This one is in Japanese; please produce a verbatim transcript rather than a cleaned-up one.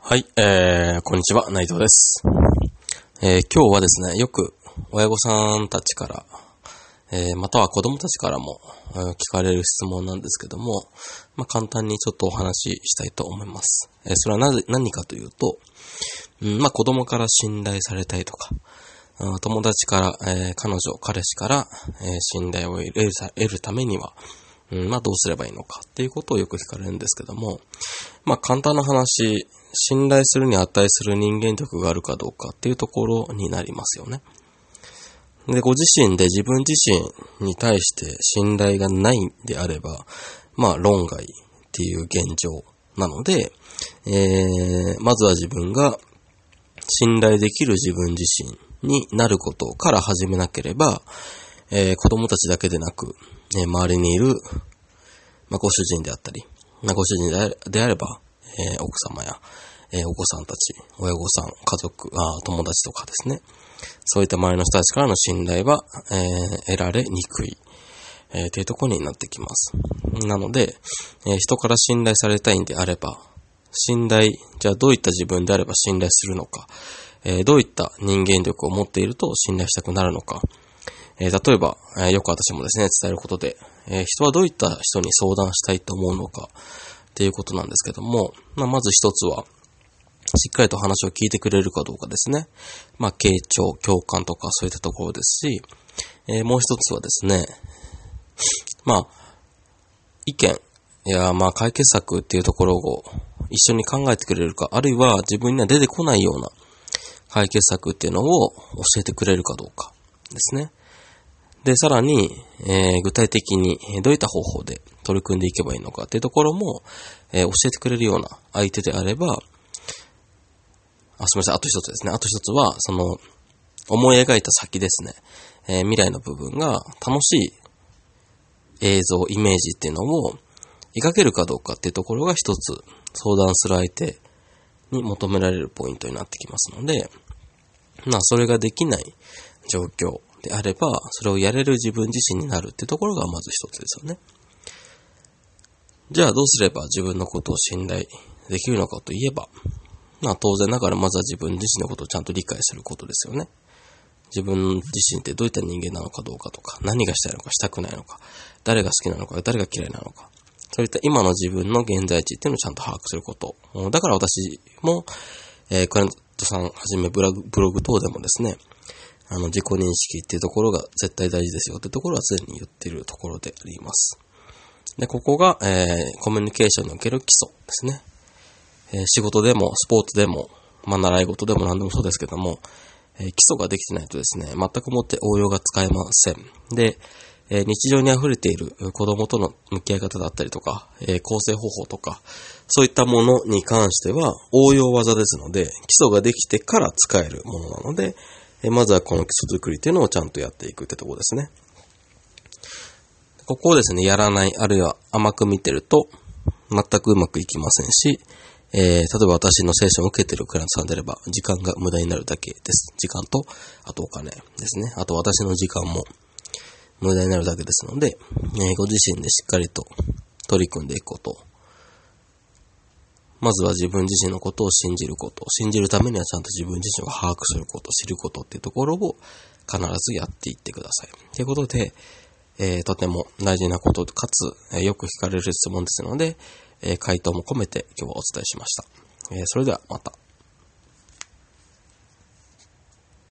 はい、えー、こんにちは、内藤です。えー、今日はですね、よく親御さんたちから、えー、または子供たちからも、えー、聞かれる質問なんですけども、まあ、簡単にちょっとお話ししたいと思います。えー、それはなぜ、何かというと、うん、まあ、子供から信頼されたいとか、うん、友達から、えー、彼女、彼氏から、えー、信頼を得る、得るためには、うん、まあ、どうすればいいのかっていうことをよく聞かれるんですけども、まあ、簡単な話、信頼するに値する人間力があるかどうかっていうところになりますよね。で、ご自身で自分自身に対して信頼がないんであれば、まあ論外っていう現状なので、えー、まずは自分が信頼できる自分自身になることから始めなければ、えー、子供たちだけでなく、えー、周りにいる、まあ、ご主人であったり、まあ、ご主人であれ、であれば、えー、奥様や、えー、お子さんたち、親御さん、家族、あ、友達とかですね。そういった周りの人たちからの信頼は、えー、得られにくい、えー、というところになってきます。なので、えー、人から信頼されたいんであれば、信頼、じゃあどういった自分であれば信頼するのか、えー、どういった人間力を持っていると信頼したくなるのか、えー、例えば、えー、よく私もですね、伝えることで、えー、人はどういった人に相談したいと思うのか、っていうことなんですけども、まあ、まず一つは、しっかりと話を聞いてくれるかどうかですね。まあ、傾聴、共感とかそういったところですし、えー、もう一つはですね、まあ、意見や、まあ、解決策っていうところを一緒に考えてくれるか、あるいは自分には出てこないような解決策っていうのを教えてくれるかどうかですね。で、さらに、えー、具体的にどういった方法で取り組んでいけばいいのかっていうところも、えー、教えてくれるような相手であれば、あ、すみません、あと一つですね。あと一つは、その、思い描いた先ですね。えー、未来の部分が楽しい映像、イメージっていうのを描けるかどうかっていうところが一つ相談する相手に求められるポイントになってきますので、まあ、それができない状況であれば、それをやれる自分自身になるっていうところがまず一つですよね。じゃあどうすれば自分のことを信頼できるのかといえば、まあ当然ながらまずは自分自身のことをちゃんと理解することですよね。自分自身ってどういった人間なのかどうかとか、何がしたいのかしたくないのか、誰が好きなのか、誰が嫌いなのか、そういった今の自分の現在地っていうのをちゃんと把握すること。だから私も、えー、クライアントさんはじめブログ、ブログ等でもですね、あの、自己認識っていうところが絶対大事ですよっていうところは常に言っているところであります。で、ここが、えー、コミュニケーションにおける基礎ですね。えー、仕事でも、スポーツでも、まあ、習い事でも何でもそうですけども、えー、基礎ができてないとですね、全くもって応用が使えません。で、えー、日常に溢れている子供との向き合い方だったりとか、えー、構成方法とか、そういったものに関しては応用技ですので、基礎ができてから使えるものなので、えー、まずはこの基礎作りっていうのをちゃんとやっていくってところですね。ここをですね、やらない、あるいは甘く見てると、全くうまくいきませんし、えー、例えば私のセッションを受けているクライアントさんであれば、時間が無駄になるだけです。時間と、あとお金ですね。あと私の時間も無駄になるだけですので、えー、ご自身でしっかりと取り組んでいくこと。まずは自分自身のことを信じること。信じるためにはちゃんと自分自身を把握すること、知ることっていうところを必ずやっていってください。ということで、えー、とても大事なこと、かつ、えー、よく聞かれる質問ですので、えー、回答も込めて今日はお伝えしました。えー、それではまた。